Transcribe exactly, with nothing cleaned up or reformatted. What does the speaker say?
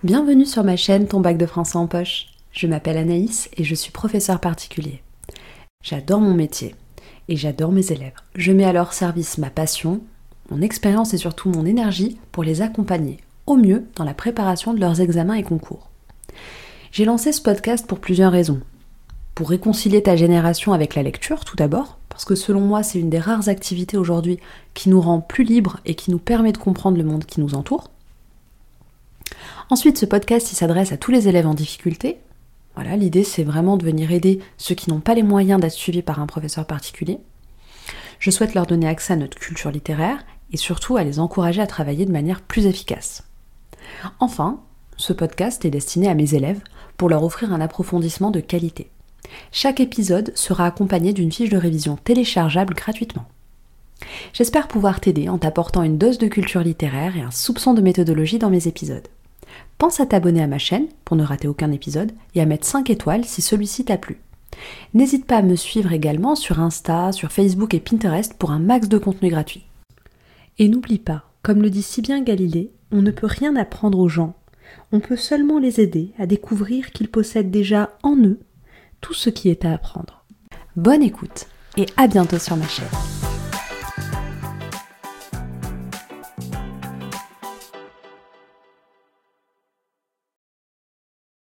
Bienvenue sur ma chaîne Ton bac de français en poche. Je m'appelle Anaïs et je suis professeure particulier. J'adore mon métier et j'adore mes élèves. Je mets à leur service ma passion, mon expérience et surtout mon énergie pour les accompagner au mieux dans la préparation de leurs examens et concours. J'ai lancé ce podcast pour plusieurs raisons. Pour réconcilier ta génération avec la lecture tout d'abord, parce que selon moi c'est une des rares activités aujourd'hui qui nous rend plus libres et qui nous permet de comprendre le monde qui nous entoure. Ensuite, ce podcast il s'adresse à tous les élèves en difficulté. Voilà, l'idée c'est vraiment de venir aider ceux qui n'ont pas les moyens d'être suivis par un professeur particulier. Je souhaite leur donner accès à notre culture littéraire et surtout à les encourager à travailler de manière plus efficace. Enfin, ce podcast est destiné à mes élèves pour leur offrir un approfondissement de qualité. Chaque épisode sera accompagné d'une fiche de révision téléchargeable gratuitement. J'espère pouvoir t'aider en t'apportant une dose de culture littéraire et un soupçon de méthodologie dans mes épisodes. Pense à t'abonner à ma chaîne pour ne rater aucun épisode et à mettre cinq étoiles si celui-ci t'a plu. N'hésite pas à me suivre également sur Insta, sur Facebook et Pinterest pour un max de contenu gratuit. Et n'oublie pas, comme le dit si bien Galilée, on ne peut rien apprendre aux gens. On peut seulement les aider à découvrir qu'ils possèdent déjà en eux tout ce qui est à apprendre. Bonne écoute et à bientôt sur ma chaîne.